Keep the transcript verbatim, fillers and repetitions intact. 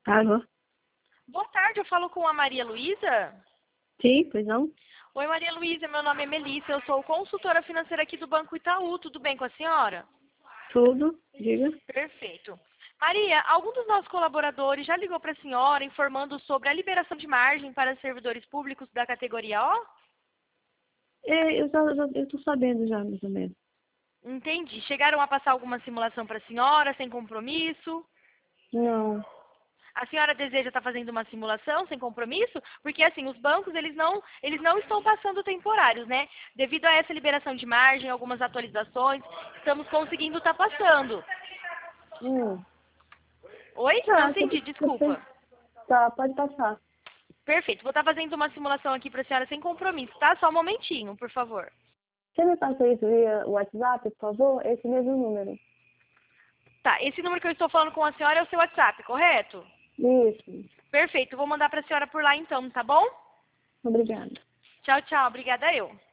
Alô? Boa tarde, eu falo com a Maria Luísa. Sim, pois não? Oi, Maria Luísa, meu nome é Melissa, eu sou consultora financeira aqui do Banco Itaú. Tudo bem com a senhora? Tudo, diga. Perfeito. Maria, algum dos nossos colaboradores já ligou para a senhora informando sobre a liberação de margem para servidores públicos da categoria O? É, eu já, já eu tô sabendo já, mais ou menos. Entendi. Chegaram a passar alguma simulação para a senhora, sem compromisso? Não. A senhora deseja estar fazendo uma simulação sem compromisso? Porque, assim, os bancos, eles não, eles não estão passando temporários, né? Devido a essa liberação de margem, algumas atualizações, estamos conseguindo estar passando. Hum. Oi? Não Tá, entendi, você, você, desculpa. tá, pode passar. Perfeito. Vou estar fazendo uma simulação aqui para a senhora sem compromisso, tá? Só um momentinho, por favor. Você me passa isso via WhatsApp, por favor? Esse mesmo número. Tá, esse número que eu estou falando com a senhora é o seu WhatsApp, correto? Isso. Perfeito. Vou mandar para a senhora por lá então, tá bom? Obrigada. Tchau, tchau. Obrigada eu.